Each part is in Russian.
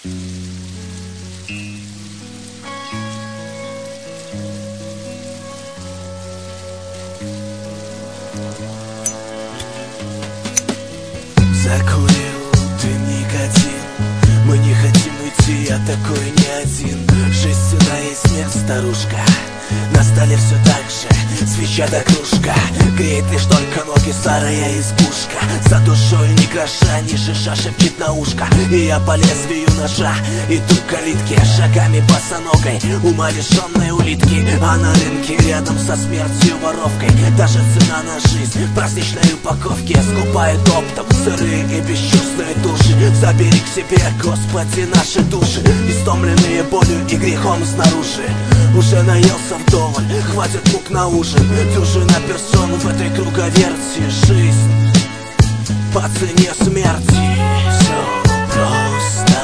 Закурил дым никотин. Мы не хотим уйти, я такой не один. Жизнь сюда и смерть, старушка. На столе все так же, свеча да кружка. Греет лишь только ноги старая избушка. За душой ни гроша, ни шиша шепчет на ушко. И я по лезвию ножа иду к калитке, шагами босоногой умалишенной улитки. А на рынке рядом со смертью воровкой даже цена на жизнь в праздничной упаковке скупает оптом сырые и бесчувственные души. Забери к себе, Господи, наши души, истомленные болью и грехом снаружи. Уже наелся вдоволь, хватит мук на ужин. Дюжина персон в этой круговерти. Жизнь по цене смерти. Все просто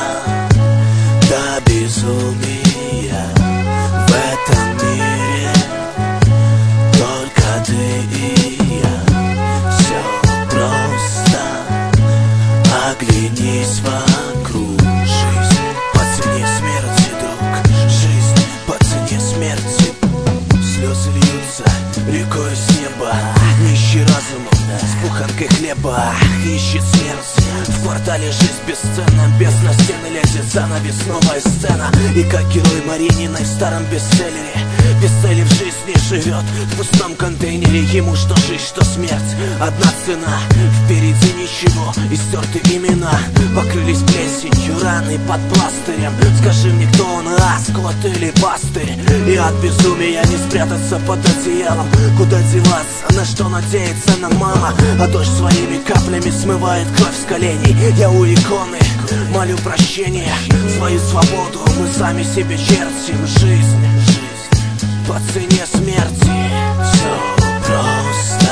до безумия. В этом мире только ты и я. Все просто, оглянись вокруг. Жизнь по цене смерти, друг. Жизнь по цене смерти. Слезы льются рекой с неба. Нищий разумом с буханкой хлеба ищет смерть. В квартале жизнь бесценна. Без на стены лезет занавес, новая сцена. И как герой Марининой в старом бестселлере, без цели в жизни живет в пустом контейнере. Ему что жизнь, что смерть, одна цена. Впереди ничего, и стерты имена. Покрылись плесенью раны под пластырем. Скажи мне, кто он, скот или пастырь? И от безумия не спрятаться под одеялом. Куда деваться, на что надеется нам мама? А дождь своими каплями смывает кровь с коленей. Я у иконы молю прощения. Свою свободу мы сами себе чертим. Жизнь по цене смерти. Все просто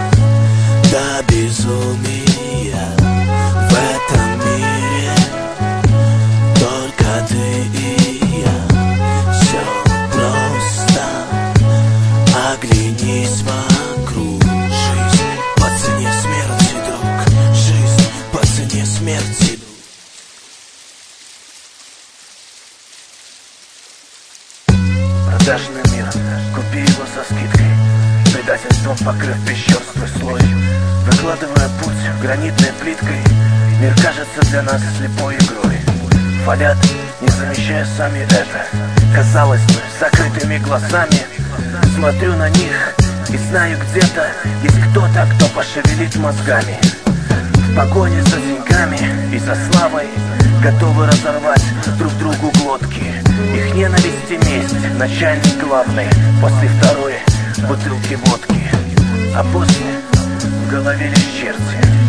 до безумия. В этом мире только ты и я. Все просто, оглянись вокруг. Жизнь по цене смерти, друг. Жизнь по цене смерти. Продажный мир, купи его со скидкой. Предательством покрыв пещерствый слой. Выкладывая путь гранитной плиткой, мир кажется для нас слепой игрой. Фалят, не замечая сами это. Казалось бы, закрытыми глазами смотрю на них и знаю, где-то есть кто-то, кто пошевелит мозгами. В погоне за деньгами и за славой готовы разорвать друг другу глотки. Их ненависть и месть начальник главный после второй бутылки водки. А после в голове лишь черти.